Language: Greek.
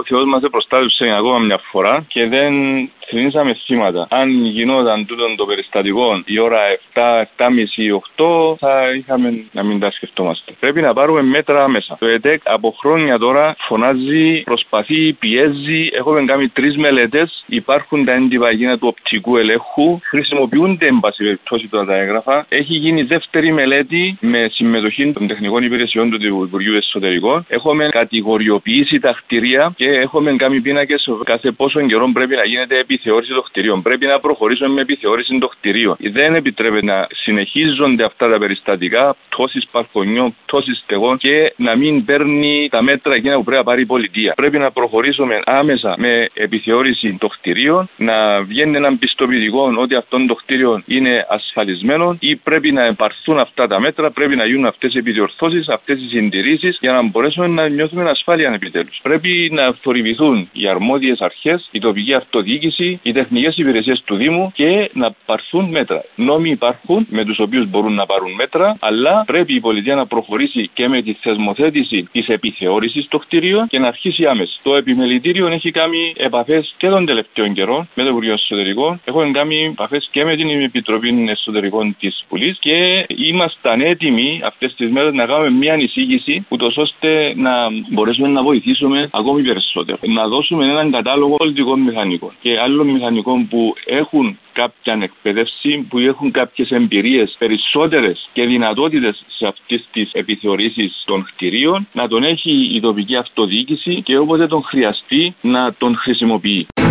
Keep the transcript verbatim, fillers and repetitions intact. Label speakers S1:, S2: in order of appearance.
S1: ο Θεός μας προστάτευσε ακόμα μια φορά και δεν θρηνήσαμε θύματα. Αν γινόταν τούτο το περιστατικό η ώρα επτά, επτά και μισή, οκτώ θα είχαμε να μην τα σκεφτόμαστε. Πρέπει να πάρουμε μέτρα άμεσα. Το ΕΤΕΚ από χρόνια τώρα φωνάζει, προσπαθεί, πιέζει. Έχουμε κάνει τρεις μελέτες. Υπάρχουν τα έντυπα εκείνα του οπτικού ελέγχου. Χρησιμοποιούνται εν πάση περιπτώσει τώρα τα έγγραφα. Έχει γίνει δεύτερη μελέτη με συμμετοχή των τεχνικών υπηρεσιών του Υπουργείου Εσωτερικών. Έχουμε κατηγοριοποιήσει τα κτίρια και έχουμε κάνει πίνακες κάθε πόσο καιρό πρέπει να γίνεται επιθεώρηση των κτιρίων. Πρέπει να προχωρήσουμε με επιθεώρηση των κτιρίων. Δεν επιτρέπεται να συνεχίζονται αυτά τα περιστατικά πτώσης παρκονιών, πτώσης στεγών και να μην παίρνει τα μέτρα εκείνα που πρέπει να πάρει η πολιτεία. Πρέπει να προχωρήσουμε άμεσα με επιθεώρηση των κτιρίων, να βγαίνει ένα πιστοποιητικό ότι αυτό το κτίριο είναι ασφαλισμένο ή πρέπει να επαρθούν αυτά τα μέτρα, πρέπει να γίνουν αυτές οι επιδιορθώσεις, αυτές οι συντηρήσεις για να μπορέσουμε να νιώθουμε ασφάλεια επιτέλους. Πρέπει να θορυβηθούν οι αρμόδιες αρχές, η τοπική αυτοδιοίκηση, οι τεχνικές υπηρεσίες του Δήμου και να πάρθουν μέτρα. Νόμοι υπάρχουν με τους οποίους μπορούν να πάρουν μέτρα, αλλά πρέπει η πολιτεία να προχωρήσει και με τη θεσμοθέτηση της επιθεώρησης των κτηρίων και να αρχίσει άμεσα. Το επιμελητήριο έχει κάνει επαφές και των τελευταίων καιρών με το Υπουργείο Εσωτερικών. Έχουν κάνει επαφές και με την Επιτροπή Εσωτερικών της Βουλής και ήμασταν έτοιμοι αυτές τις μέρες να κάνουμε μια εισήγηση, ούτως ώστε να μπορέσουμε να βοηθήσουμε ακόμη περισσότερο. Να δώσουμε έναν κατάλογο πολιτικών μηχανικών και άλλων μηχανικών που έχουν κάποια εκπαίδευση, που έχουν κάποιες εμπειρίες περισσότερες και δυνατότητες σε αυτές τις επιθεωρήσεις των κτηρίων, να τον έχει η τοπική αυτοδιοίκηση και όποτε τον χρειαστεί να τον χρησιμοποιεί.